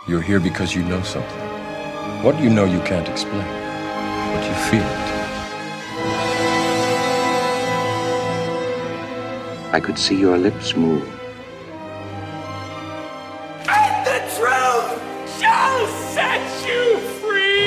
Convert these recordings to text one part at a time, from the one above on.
You're here because you know something. What you know you can't explain, but you feel it. I could see your lips move. And the truth shall set you free!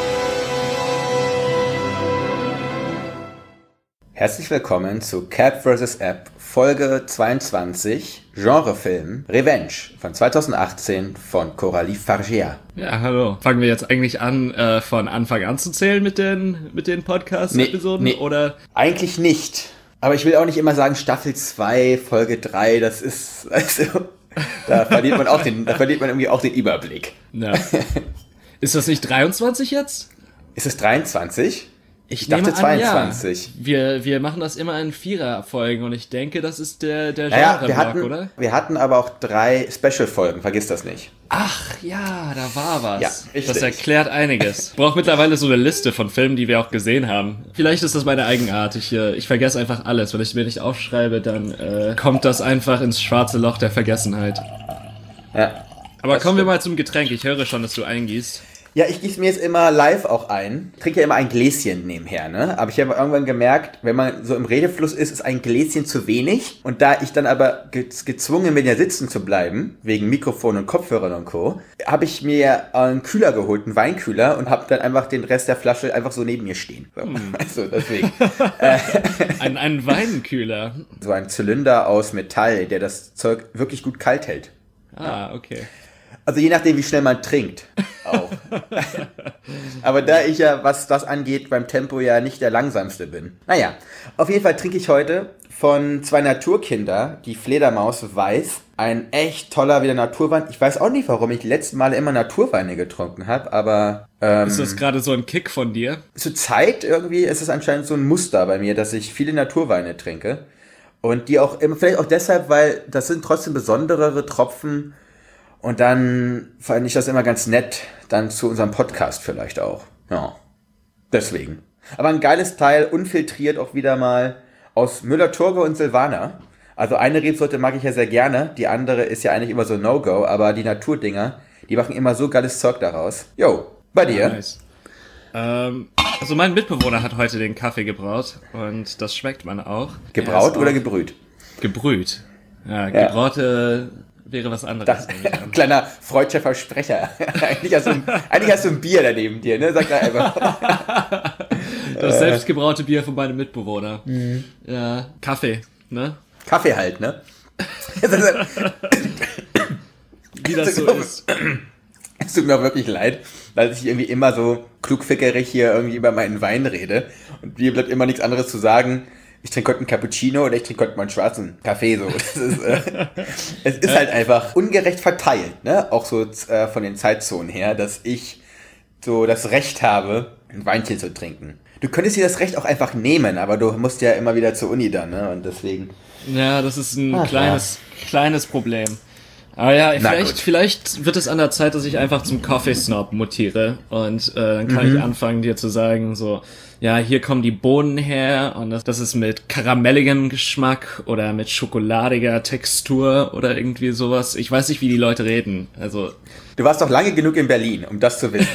Herzlich willkommen zu Cat vs. App, Folge 22, Genrefilm Revenge von 2018 von Coralie Fargeat. Ja, hallo. Fangen wir jetzt eigentlich an, von Anfang an zu zählen mit den Podcast-Episoden? Nee, oder? Eigentlich nicht. Aber ich will auch nicht immer sagen Staffel 2, Folge 3, das ist, also, da verliert man irgendwie auch den Überblick. Ja. Ist das nicht 23 jetzt? Ist es 23? Ich dachte nehme 22. An, ja. Wir machen das immer in Vierer-Folgen und ich denke, das ist der Genre-Block, oder? Wir hatten aber auch 3 Special-Folgen, vergiss das nicht. Ach ja, da war was. Ja, richtig. Das erklärt einiges. Ich brauche mittlerweile so eine Liste von Filmen, die wir auch gesehen haben. Vielleicht ist das meine Eigenart. Ich vergesse einfach alles. Wenn ich mir nicht aufschreibe, dann kommt das einfach ins schwarze Loch der Vergessenheit. Ja. Aber kommen wir mal zum Getränk. Ich höre schon, dass du eingießt. Ja, ich gieße mir jetzt immer live auch ein. Ich trinke ja immer ein Gläschen nebenher, ne? Aber ich habe irgendwann gemerkt, wenn man so im Redefluss ist ein Gläschen zu wenig. Und da ich dann aber gezwungen bin, ja sitzen zu bleiben, wegen Mikrofon und Kopfhörern und Co., habe ich mir einen Kühler geholt, einen Weinkühler, und habe dann einfach den Rest der Flasche einfach so neben mir stehen. So. Also deswegen. Ein Weinkühler. So ein Zylinder aus Metall, der das Zeug wirklich gut kalt hält. Ah, okay. Also je nachdem, wie schnell man trinkt, auch. Aber da ich ja, was das angeht, beim Tempo ja nicht der Langsamste bin. Naja, auf jeden Fall trinke ich heute von 2 Naturkinder, die Fledermaus Weiß. Ein echt toller wieder Naturwein. Ich weiß auch nicht, warum ich die letzten Male immer Naturweine getrunken habe, aber... ist das gerade so ein Kick von dir? Zur Zeit irgendwie ist es anscheinend so ein Muster bei mir, dass ich viele Naturweine trinke. Und die auch immer, vielleicht auch deshalb, weil das sind trotzdem besonderere Tropfen. Und dann fand ich das immer ganz nett, dann zu unserem Podcast vielleicht auch. Ja, deswegen. Aber ein geiles Teil, unfiltriert auch wieder mal, aus Müller-Thurgau und Silvaner. Also eine Rebsorte mag ich ja sehr gerne, die andere ist ja eigentlich immer so No-Go, aber die Naturdinger, die machen immer so geiles Zeug daraus. Jo, bei dir? Ja, nice. Also mein Mitbewohner hat heute den Kaffee gebraut und das schmeckt man auch. Gebraut oder gebrüht? Gebrüht. Ja, gebraute... wäre was anderes. Kleiner freudscher Versprecher. Eigentlich hast du ein Bier daneben dir, ne? Sag da einfach. Das selbstgebraute Bier von meinem Mitbewohner. Mhm. Ja, Kaffee, ne? Kaffee halt, ne? Wie das so ist. Es tut mir auch wirklich leid, dass ich irgendwie immer so klugfickerig hier irgendwie über meinen Wein rede. Und mir bleibt immer nichts anderes zu sagen. Ich trinke heute einen Cappuccino oder ich trinke heute mal einen schwarzen Kaffee, so. Es ist halt einfach ungerecht verteilt, ne? Auch so von den Zeitzonen her, dass ich so das Recht habe, ein Weinchen zu trinken. Du könntest dir das Recht auch einfach nehmen, aber du musst ja immer wieder zur Uni dann, ne? Und deswegen... Ja, das ist ein kleines Problem. Aber ja, vielleicht wird es an der Zeit, dass ich einfach zum Coffee-Snob mutiere. Und dann kann ich anfangen, dir zu sagen, so... Ja, hier kommen die Bohnen her und das ist mit karamelligem Geschmack oder mit schokoladiger Textur oder irgendwie sowas. Ich weiß nicht, wie die Leute reden. Also du warst doch lange genug in Berlin, um das zu wissen.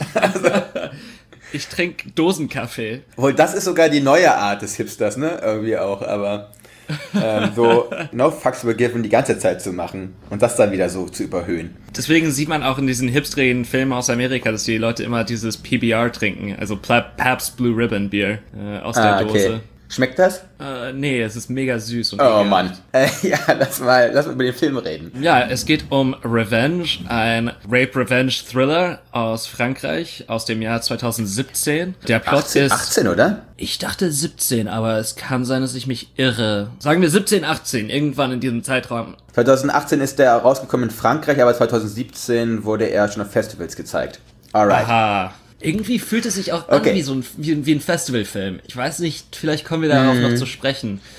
Ich trinke Dosenkaffee. Obwohl, das ist sogar die neue Art des Hipsters, ne? Irgendwie auch, aber so no fucks were given die ganze Zeit zu machen und das dann wieder so zu überhöhen. Deswegen sieht man auch in diesen hipstrigen Filmen aus Amerika, dass die Leute immer dieses PBR trinken, also Pabst Blue Ribbon Bier aus der Dose. Okay. Schmeckt das? Nee, es ist mega süß. Und oh Mann. Ja, lass mal über den Film reden. Ja, es geht um Revenge, ein Rape-Revenge-Thriller aus Frankreich aus dem Jahr 2017. Der Plot ist... 18, oder? Ich dachte 17, aber es kann sein, dass ich mich irre. Sagen wir 17, 18, irgendwann in diesem Zeitraum. 2018 ist der rausgekommen in Frankreich, aber 2017 wurde er schon auf Festivals gezeigt. Alright. Aha. Irgendwie fühlt es sich auch an wie ein Festivalfilm. Ich weiß nicht, vielleicht kommen wir darauf noch zu sprechen.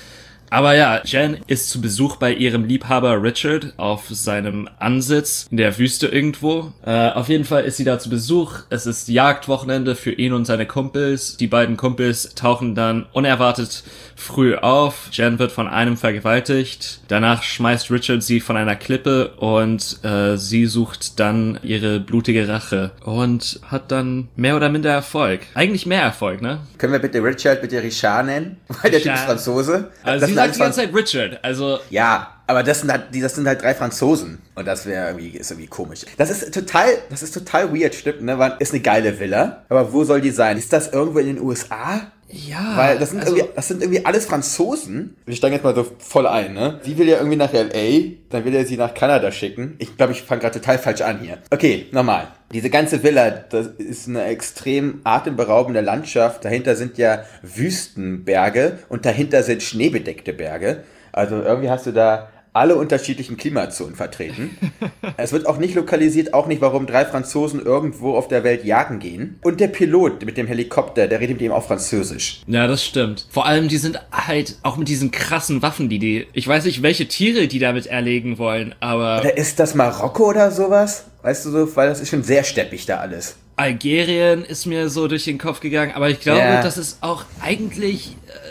Aber ja, Jen ist zu Besuch bei ihrem Liebhaber Richard auf seinem Ansitz in der Wüste irgendwo. Auf jeden Fall ist sie da zu Besuch. Es ist Jagdwochenende für ihn und seine Kumpels. Die beiden Kumpels tauchen dann unerwartet früh auf. Jen wird von einem vergewaltigt. Danach schmeißt Richard sie von einer Klippe und sie sucht dann ihre blutige Rache und hat dann mehr oder minder Erfolg. Eigentlich mehr Erfolg, ne? Können wir bitte Richard Richard nennen? Weil der Typ ist Franzose. Also sie sagt die ganze Zeit Richard, also... Ja, aber das sind halt 3 Franzosen. Und das ist irgendwie komisch. Das ist total weird, stimmt, ne? Ist eine geile Villa. Aber wo soll die sein? Ist das irgendwo in den USA? Ja. Weil das sind irgendwie alles Franzosen. Ich steige jetzt mal so voll ein, ne? Sie will ja irgendwie nach L.A., dann will er sie nach Kanada schicken. Ich glaube, ich fange gerade total falsch an hier. Okay, nochmal. Diese ganze Villa, das ist eine extrem atemberaubende Landschaft. Dahinter sind ja Wüstenberge und dahinter sind schneebedeckte Berge. Also irgendwie hast du da alle unterschiedlichen Klimazonen vertreten. Es wird auch nicht lokalisiert, auch nicht, warum 3 Franzosen irgendwo auf der Welt jagen gehen. Und der Pilot mit dem Helikopter, der redet mit ihm auch Französisch. Ja, das stimmt. Vor allem, die sind halt auch mit diesen krassen Waffen, ich weiß nicht, welche Tiere die damit erlegen wollen, aber... Oder ist das Marokko oder sowas? Weißt du so, weil das ist schon sehr steppig da alles. Algerien ist mir so durch den Kopf gegangen, aber ich glaube, das ist auch eigentlich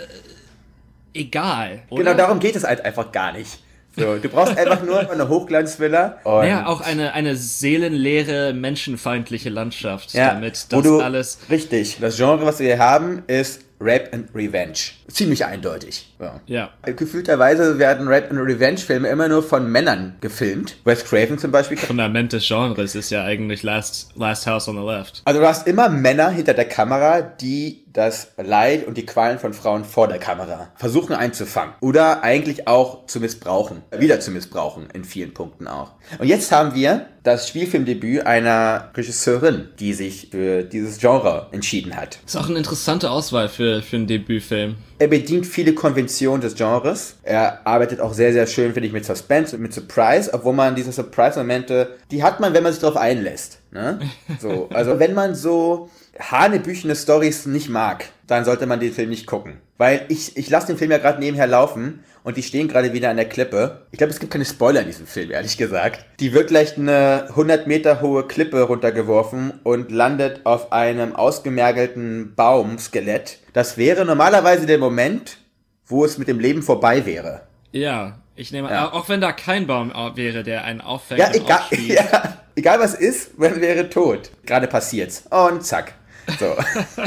egal, oder? Genau, darum geht es halt einfach gar nicht. So, du brauchst einfach nur eine Hochglanzvilla. Ja, auch eine seelenleere, menschenfeindliche Landschaft, damit das alles... Richtig, das Genre, was wir hier haben, ist Rape and Revenge. Ziemlich eindeutig. Ja. Gefühlterweise werden Rape and Revenge-Filme immer nur von Männern gefilmt. Wes Craven zum Beispiel. Fundament des Genres ist ja eigentlich Last House on the Left. Also du hast immer Männer hinter der Kamera, die das Leid und die Qualen von Frauen vor der Kamera versuchen einzufangen. Oder eigentlich auch zu missbrauchen. Wieder zu missbrauchen, in vielen Punkten auch. Und jetzt haben wir das Spielfilmdebüt einer Regisseurin, die sich für dieses Genre entschieden hat. Ist auch eine interessante Auswahl für einen Debütfilm. Er bedient viele Konventionen des Genres. Er arbeitet auch sehr, sehr schön, finde ich, mit Suspense und mit Surprise, obwohl man diese Surprise-Momente, die hat man, wenn man sich darauf einlässt. Ne? So, also wenn man so hanebüchene Storys nicht mag, dann sollte man den Film nicht gucken. Weil ich lasse den Film ja gerade nebenher laufen und die stehen gerade wieder an der Klippe. Ich glaube, es gibt keine Spoiler in diesem Film, ehrlich gesagt. Die wird gleich eine 100 Meter hohe Klippe runtergeworfen und landet auf einem ausgemergelten Baumskelett. Das wäre normalerweise der Moment, wo es mit dem Leben vorbei wäre. Ja, ich nehme an, auch wenn da kein Baum wäre, der einen auffällt und aufschließt. Ja, egal was ist, man wäre tot. Gerade passiert's. Und zack. So.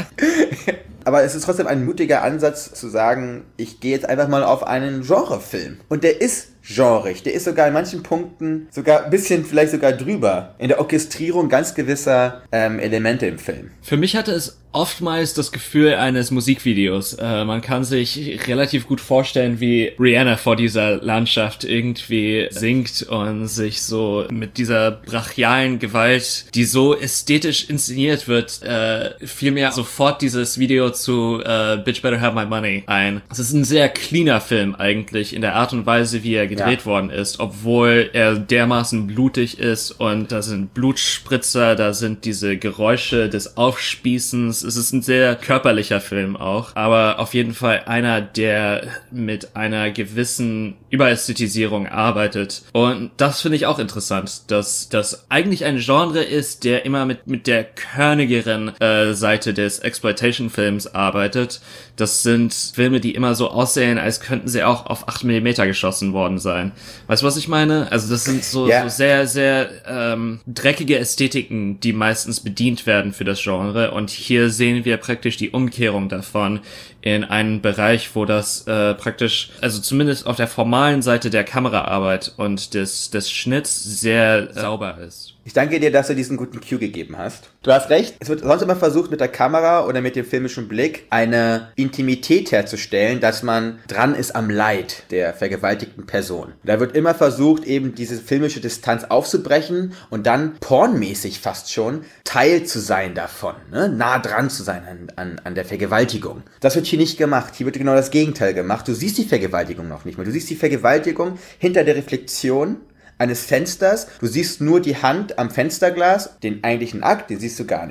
Aber es ist trotzdem ein mutiger Ansatz zu sagen, ich gehe jetzt einfach mal auf einen Genrefilm. Und der ist genrig. Der ist sogar in manchen Punkten sogar ein bisschen vielleicht sogar drüber. In der Orchestrierung ganz gewisser Elemente im Film. Für mich hatte es oftmals das Gefühl eines Musikvideos. Man kann sich relativ gut vorstellen, wie Rihanna vor dieser Landschaft irgendwie singt und sich so mit dieser brachialen Gewalt, die so ästhetisch inszeniert wird, fiel mir sofort dieses Video zu Bitch Better Have My Money ein. Es ist ein sehr cleaner Film eigentlich in der Art und Weise, wie er gedreht worden ist, obwohl er dermaßen blutig ist und da sind Blutspritzer, da sind diese Geräusche des Aufspießens. Es ist ein sehr körperlicher Film auch, aber auf jeden Fall einer, der mit einer gewissen Überästhetisierung arbeitet. Und das finde ich auch interessant, dass das eigentlich ein Genre ist, der immer mit der körnigeren Seite des Exploitation-Films arbeitet. Das sind Filme, die immer so aussehen, als könnten sie auch auf 8mm geschossen worden sein. Weißt du, was ich meine? Also das sind so sehr, sehr dreckige Ästhetiken, die meistens bedient werden für das Genre. Und hier sehen wir praktisch die Umkehrung davon in einen Bereich, wo das praktisch, also zumindest auf der formalen Seite der Kameraarbeit und des Schnitts sehr sauber ist. Ich danke dir, dass du diesen guten Cue gegeben hast. Du hast recht, es wird sonst immer versucht, mit der Kamera oder mit dem filmischen Blick eine Intimität herzustellen, dass man dran ist am Leid der vergewaltigten Person. Da wird immer versucht, eben diese filmische Distanz aufzubrechen und dann pornmäßig fast schon Teil zu sein davon, ne? Nah dran zu sein an der Vergewaltigung. Das wird hier nicht gemacht. Hier wird genau das Gegenteil gemacht. Du siehst die Vergewaltigung noch nicht mehr. Du siehst die Vergewaltigung hinter der Reflexion eines Fensters. Du siehst nur die Hand am Fensterglas, den eigentlichen Akt, den siehst du gar nicht.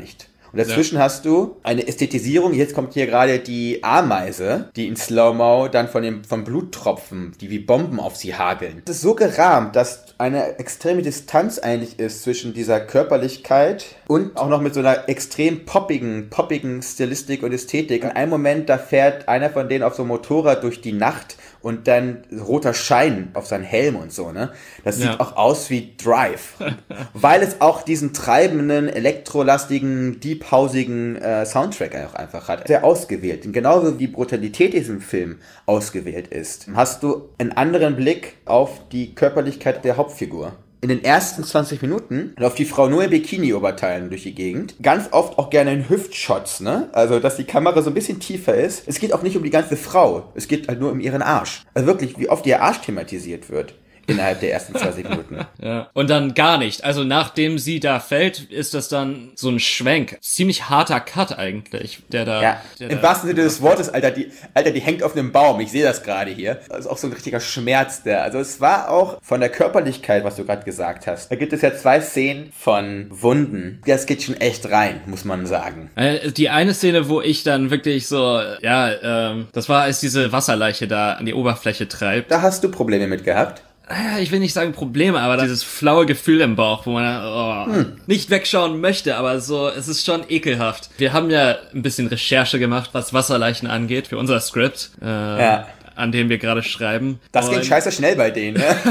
Und dazwischen hast du eine Ästhetisierung. Jetzt kommt hier gerade die Ameise, die in Slow-Mo dann von Bluttropfen, die wie Bomben auf sie hageln. Das ist so gerahmt, dass eine extreme Distanz eigentlich ist zwischen dieser Körperlichkeit und auch noch mit so einer extrem poppigen Stilistik und Ästhetik. In einem Moment, da fährt einer von denen auf so einem Motorrad durch die Nacht und dann roter Schein auf seinen Helm und so, ne? Das sieht auch aus wie Drive. Weil es auch diesen treibenden, elektrolastigen, deep-hausigen Soundtrack auch einfach hat. Sehr ausgewählt. Und genauso wie die Brutalität diesem Film ausgewählt ist, hast du einen anderen Blick auf die Körperlichkeit der Hauptfigur. In den ersten 20 Minuten läuft die Frau nur in Bikini-Oberteilen durch die Gegend. Ganz oft auch gerne in Hüftshots, ne? Also, dass die Kamera so ein bisschen tiefer ist. Es geht auch nicht um die ganze Frau. Es geht halt nur um ihren Arsch. Also wirklich, wie oft ihr Arsch thematisiert wird. Innerhalb der ersten 20 Minuten. Ja. Und dann gar nicht. Also nachdem sie da fällt, ist das dann so ein Schwenk. Ziemlich harter Cut eigentlich, der da... Ja, im wahrsten Sinne des Wortes, Alter, die hängt auf einem Baum. Ich sehe das gerade hier. Das ist auch so ein richtiger Schmerz der. Also es war auch von der Körperlichkeit, was du gerade gesagt hast. Da gibt es ja 2 Szenen von Wunden. Das geht schon echt rein, muss man sagen. Die eine Szene, wo ich dann wirklich so, das war, als diese Wasserleiche da an die Oberfläche treibt. Da hast du Probleme mit gehabt? Ich will nicht sagen Probleme, aber dieses flaue Gefühl im Bauch, wo man nicht wegschauen möchte, aber so, es ist schon ekelhaft. Wir haben ja ein bisschen Recherche gemacht, was Wasserleichen angeht, für unser Skript, an dem wir gerade schreiben. Das ging scheiße schnell bei denen, ne?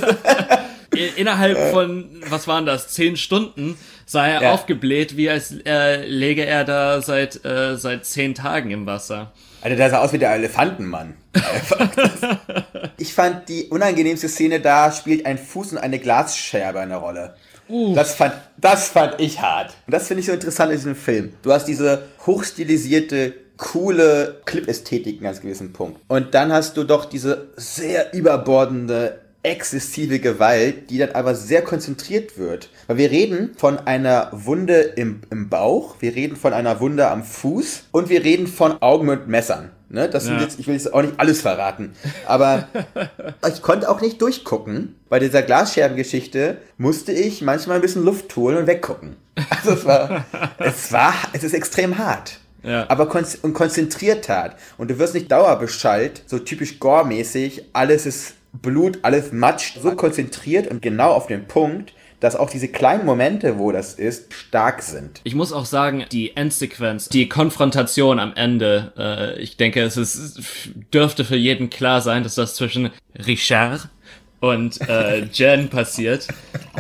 Innerhalb von, was waren das, 10 Stunden sah er aufgebläht, wie als läge er da seit 10 Tagen im Wasser. Alter, der sah aus wie der Elefantenmann. Ich fand, die unangenehmste Szene da spielt ein Fuß und eine Glasscherbe eine Rolle. Das fand ich hart. Und das finde ich so interessant in diesem Film. Du hast diese hochstilisierte, coole Clip-Ästhetik in ganz gewissen Punkt. Und dann hast du doch diese sehr überbordende, exzessive Gewalt, die dann aber sehr konzentriert wird. Weil wir reden von einer Wunde im Bauch, wir reden von einer Wunde am Fuß und wir reden von Augen mit Messern. Ne? Das sind jetzt, ich will jetzt auch nicht alles verraten, aber ich konnte auch nicht durchgucken. Bei dieser Glasscherbengeschichte musste ich manchmal ein bisschen Luft holen und weggucken. Also es ist extrem hart. Ja. Aber konzentriert hart. Und du wirst nicht dauerbeschallt, so typisch Gore-mäßig, alles ist Blut, alles matscht, so konzentriert und genau auf den Punkt, dass auch diese kleinen Momente, wo das ist, stark sind. Ich muss auch sagen, die Endsequenz, die Konfrontation am Ende, ich denke, dürfte für jeden klar sein, dass das zwischen Richard und Jen passiert.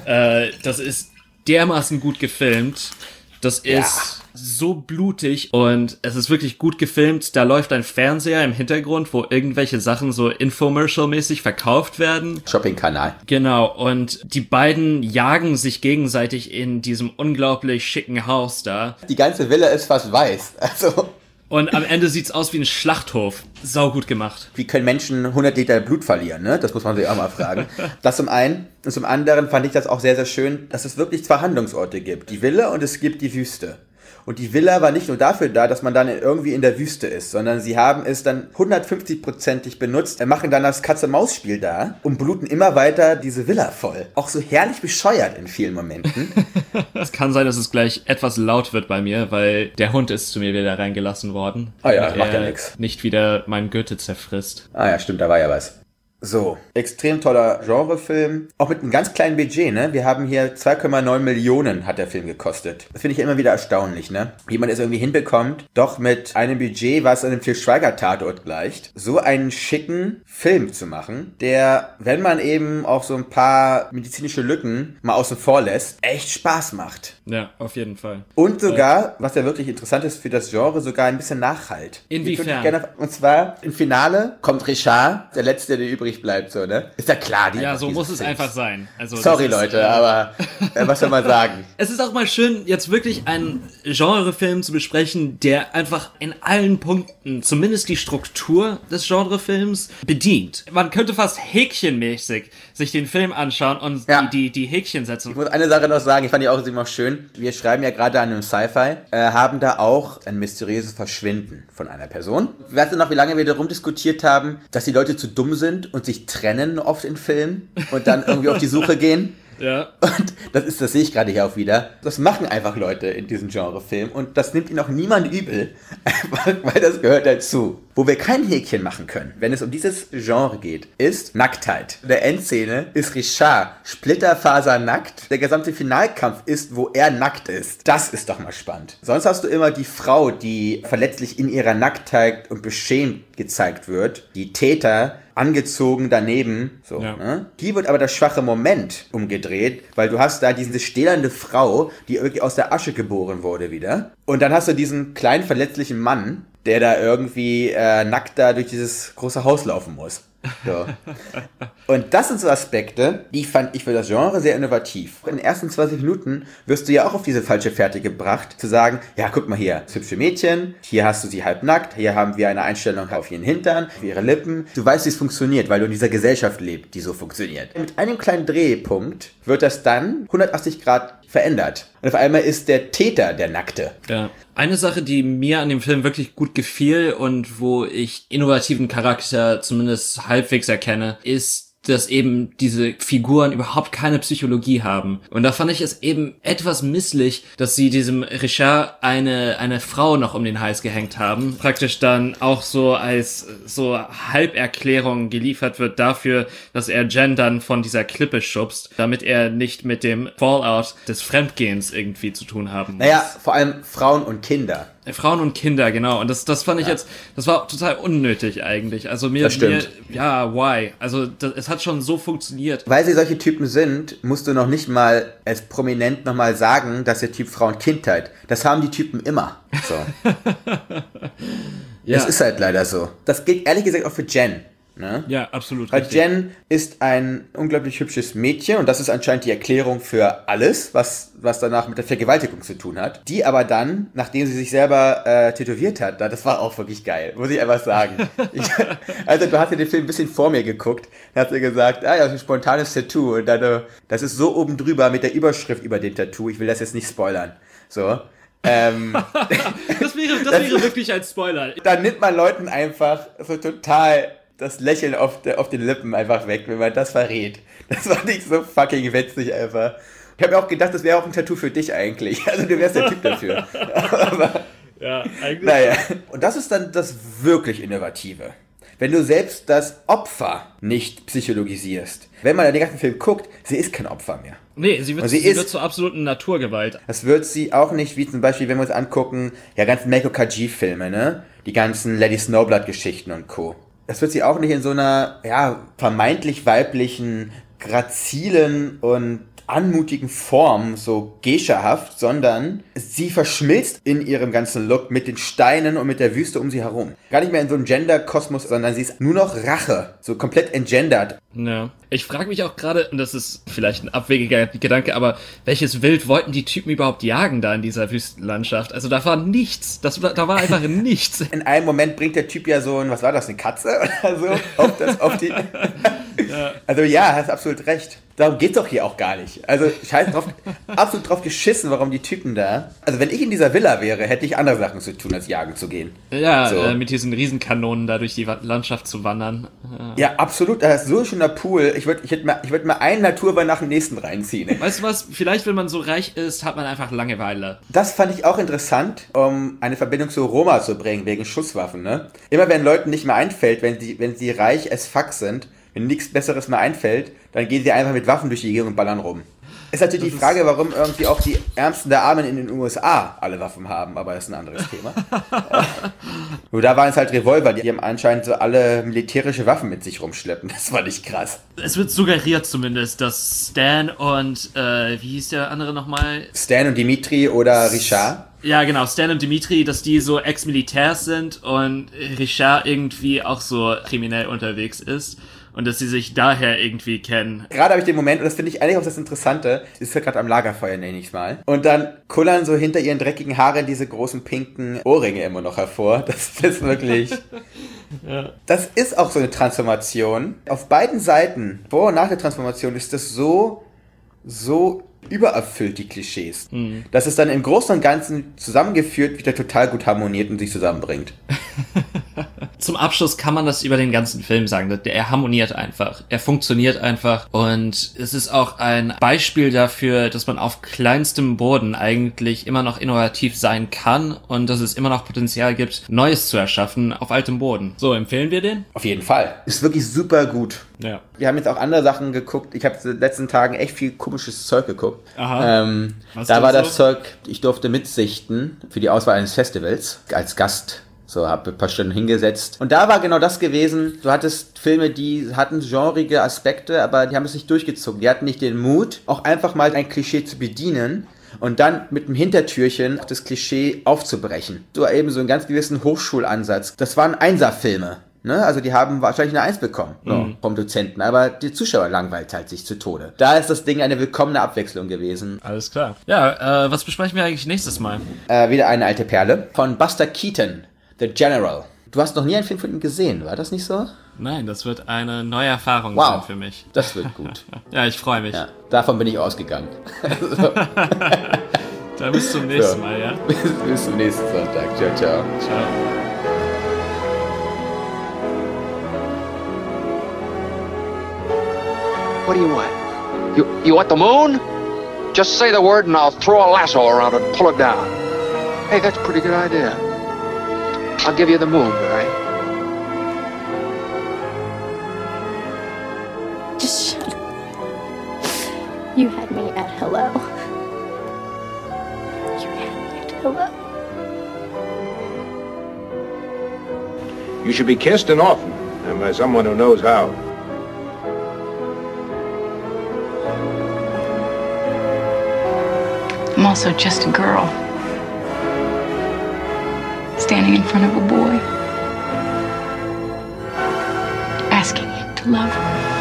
Das ist dermaßen gut gefilmt. Das ist so blutig und es ist wirklich gut gefilmt. Da läuft ein Fernseher im Hintergrund, wo irgendwelche Sachen so infomercial-mäßig verkauft werden. Shopping-Kanal. Genau, und die beiden jagen sich gegenseitig in diesem unglaublich schicken Haus da. Die ganze Villa ist fast weiß, also... Und am Ende sieht's aus wie ein Schlachthof. Sau gut gemacht. Wie können Menschen 100 Liter Blut verlieren, ne? Das muss man sich auch mal fragen. Das zum einen. Und zum anderen fand ich das auch sehr, sehr schön, dass es wirklich 2 Handlungsorte gibt. Die Villa und es gibt die Wüste. Und die Villa war nicht nur dafür da, dass man dann irgendwie in der Wüste ist, sondern sie haben es dann 150%ig benutzt, machen dann das Katz-und-Maus-Spiel da und bluten immer weiter diese Villa voll. Auch so herrlich bescheuert in vielen Momenten. Es kann sein, dass es gleich etwas laut wird bei mir, weil der Hund ist zu mir wieder reingelassen worden. Ah ja, macht ja nichts. Nicht wieder meinen Goethe zerfrisst. Ah ja, stimmt, da war ja was. So, extrem toller Genrefilm. Auch mit einem ganz kleinen Budget, ne? Wir haben hier 2,9 Millionen hat der Film gekostet. Das finde ich ja immer wieder erstaunlich, ne? Wie man es irgendwie hinbekommt, doch mit einem Budget, was einem Til Schweiger-Tatort gleicht, so einen schicken Film zu machen, der, wenn man eben auch so ein paar medizinische Lücken mal außen vor lässt, echt Spaß macht. Ja, auf jeden Fall. Und sogar, was ja wirklich interessant ist für das Genre, sogar ein bisschen Nachhalt. Inwiefern? Und zwar, im Finale kommt Richard, der Letzte, der übrig bleibt, so, ne? Ist ja klar. Ja, so muss es einfach sein. Also, sorry, Leute, aber was soll man sagen? Es ist auch mal schön, jetzt wirklich einen Genrefilm zu besprechen, der einfach in allen Punkten, zumindest die Struktur des Genrefilms, bedient. Man könnte fast häkchenmäßig sich den Film anschauen und die Häkchen setzen. Ich muss eine Sache noch sagen, ich fand die auch immer schön. Wir schreiben ja gerade an einem Sci-Fi, haben da auch ein mysteriöses Verschwinden von einer Person. Weißt du noch, wie lange wir darum diskutiert haben, dass die Leute zu dumm sind und sich trennen oft in Filmen und dann irgendwie auf die Suche gehen? Ja. Und das sehe ich gerade hier auch wieder. Das machen einfach Leute in diesem Genrefilm und das nimmt ihnen auch niemand übel, einfach weil das gehört dazu. Wo wir kein Häkchen machen können, wenn es um dieses Genre geht, ist Nacktheit. In der Endszene ist Richard splitterfasernackt. Der gesamte Finalkampf ist, wo er nackt ist. Das ist doch mal spannend. Sonst hast du immer die Frau, die verletzlich in ihrer Nacktheit und beschämt gezeigt wird. Die Täter angezogen daneben. So, ja. Ne? Hier wird aber der schwache Moment umgedreht, weil du hast da diese stählernde Frau, die irgendwie aus der Asche geboren wurde wieder. Und dann hast du diesen kleinen verletzlichen Mann, der da irgendwie nackt da durch dieses große Haus laufen muss. So. Und das sind so Aspekte, die fand ich für das Genre sehr innovativ. In den ersten 20 Minuten wirst du ja auch auf diese falsche Fährte gebracht, zu sagen, ja, guck mal hier, das hübsche Mädchen, hier hast du sie halbnackt, hier haben wir eine Einstellung auf ihren Hintern, auf ihre Lippen. Du weißt, wie es funktioniert, weil du in dieser Gesellschaft lebst, die so funktioniert. Mit einem kleinen Drehpunkt wird das dann 180 Grad verändert. Und auf einmal ist der Täter der Nackte. Ja. Eine Sache, die mir an dem Film wirklich gut gefiel und wo ich innovativen Charakter zumindest halbwegs erkenne, ist, dass eben diese Figuren überhaupt keine Psychologie haben. Und da fand ich es eben etwas misslich, dass sie diesem Richard eine Frau noch um den Hals gehängt haben. Praktisch dann auch so als so Halberklärung geliefert wird dafür, dass er Jen dann von dieser Klippe schubst, damit er nicht mit dem Fallout des Fremdgehens irgendwie zu tun haben muss. Naja, vor allem Frauen und Kinder. Frauen und Kinder, genau. Und das fand ich jetzt, das war total unnötig eigentlich. Also why? Also es hat schon so funktioniert. Weil sie solche Typen sind, musst du noch nicht mal als prominent nochmal sagen, dass der Typ Frau und Kind hat. Das haben die Typen immer. So. Ja. Es ist halt leider so. Das gilt ehrlich gesagt auch für Jen. Ne? Ja, absolut. Weil Jen ist ein unglaublich hübsches Mädchen und das ist anscheinend die Erklärung für alles, was danach mit der Vergewaltigung zu tun hat. Die aber dann, nachdem sie sich selber tätowiert hat, das war auch wirklich geil, muss ich einfach sagen. Also du hast ja den Film ein bisschen vor mir geguckt, dann hat sie gesagt, ja, das ist ein spontanes Tattoo und dann, das ist so oben drüber mit der Überschrift über dem Tattoo, ich will das jetzt nicht spoilern. So. Das wäre wirklich ein Spoiler. Dann nimmt man Leuten einfach so total das Lächeln auf den Lippen einfach weg, wenn man das verrät. Das war nicht so fucking witzig einfach. Ich habe mir auch gedacht, das wäre auch ein Tattoo für dich eigentlich. Also du wärst der Typ dafür. Aber, ja, eigentlich. Naja. Und das ist dann das wirklich Innovative. Wenn du selbst das Opfer nicht psychologisierst. Wenn man den ganzen Film guckt, sie ist kein Opfer mehr. Nee, sie wird zur absoluten Naturgewalt. Das wird sie auch nicht, wie zum Beispiel, wenn wir uns angucken, ja, ganzen Meiko Kaji-Filme, ne? Die ganzen Lady Snowblood-Geschichten und Co. Das wird sie auch nicht in so einer, ja, vermeintlich weiblichen, grazilen und anmutigen Form, so geishahaft, sondern sie verschmilzt in ihrem ganzen Look mit den Steinen und mit der Wüste um sie herum. Gar nicht mehr in so einem Gender-Kosmos, sondern sie ist nur noch Rache, so komplett entgendert. Ja. Ich frage mich auch gerade, und das ist vielleicht ein abwegiger Gedanke, aber welches Wild wollten die Typen überhaupt jagen da in dieser Wüstenlandschaft? Also da war nichts, da war einfach nichts. In einem Moment bringt der Typ ja so ein, was war das, eine Katze oder so, auf die... Ja. Also ja, hast absolut recht. Darum geht's doch hier auch gar nicht. Also scheiß drauf, absolut drauf geschissen, warum die Typen da... Also wenn ich in dieser Villa wäre, hätte ich andere Sachen zu tun, als jagen zu gehen. Ja, so. Mit diesen Riesenkanonen da durch die Landschaft zu wandern. Ja, absolut. Da ist so ein schöner Pool. Ich würd mal einen Naturwein nach dem nächsten reinziehen. Weißt du was? Vielleicht, wenn man so reich ist, hat man einfach Langeweile. Das fand ich auch interessant, um eine Verbindung zu Roma zu bringen, wegen Schusswaffen, ne? Immer wenn Leuten nicht mehr einfällt, wenn sie reich as fuck sind, wenn nichts Besseres mehr einfällt, dann gehen sie einfach mit Waffen durch die Gegend und ballern rum. Ist natürlich die Frage, warum irgendwie auch die Ärmsten der Armen in den USA alle Waffen haben, aber das ist ein anderes Thema. Nur da waren es halt Revolver, die haben anscheinend so alle militärische Waffen mit sich rumschleppen. Das war nicht krass. Es wird suggeriert zumindest, dass Stan und, wie hieß der andere nochmal? Stan und Dimitri oder Richard? Ja, genau, Stan und Dimitri, dass die so Ex-Militärs sind und Richard irgendwie auch so kriminell unterwegs ist. Und dass sie sich daher irgendwie kennen. Gerade habe ich den Moment, und das finde ich eigentlich auch das Interessante, sie ist ja gerade am Lagerfeuer, nenne ich es mal. Und dann kullern so hinter ihren dreckigen Haaren diese großen pinken Ohrringe immer noch hervor. Das ist wirklich... Ja. Das ist auch so eine Transformation. Auf beiden Seiten, vor und nach der Transformation, ist das so übererfüllt, die Klischees. Mhm. Dass es dann im Großen und Ganzen zusammengeführt wieder total gut harmoniert und sich zusammenbringt. zum Abschluss kann man das über den ganzen Film sagen. Er harmoniert einfach. Er funktioniert einfach. Und es ist auch ein Beispiel dafür, dass man auf kleinstem Boden eigentlich immer noch innovativ sein kann und dass es immer noch Potenzial gibt, Neues zu erschaffen auf altem Boden. So, empfehlen wir den? Auf jeden Fall. Ist wirklich super gut. Ja. Wir haben jetzt auch andere Sachen geguckt. Ich habe in den letzten Tagen echt viel komisches Zeug geguckt. Aha. Da war das Zeug, ich durfte mitsichten für die Auswahl eines Festivals als Gast. So, habe ein paar Stunden hingesetzt. Und da war genau das gewesen. Du hattest Filme, die hatten genrige Aspekte, aber die haben es nicht durchgezogen. Die hatten nicht den Mut, auch einfach mal ein Klischee zu bedienen und dann mit dem Hintertürchen das Klischee aufzubrechen. So eben so einen ganz gewissen Hochschulansatz. Das waren Einser-Filme. Ne? Also die haben wahrscheinlich eine 1 bekommen vom Dozenten, aber die Zuschauer langweilt halt sich zu Tode. Da ist das Ding eine willkommene Abwechslung gewesen. Alles klar. Ja, was besprechen wir eigentlich nächstes Mal? Wieder eine alte Perle von Buster Keaton, The General. Du hast noch nie einen Film von ihm gesehen, war das nicht so? Nein, das wird eine neue Erfahrung sein für mich. Das wird gut. Ja, ich freue mich. Ja, davon bin ich ausgegangen. Dann bis zum nächsten Mal, ja? Bis zum nächsten Sonntag. Ciao, ciao. Ciao. What do you want? You want the moon? Just say the word and I'll throw a lasso around it and pull it down. Hey, that's a pretty good idea. I'll give you the moon, all right? Just shut up. You had me at hello. You had me at hello. You should be kissed and often, and by someone who knows how. I'm also just a girl, standing in front of a boy, asking him to love her.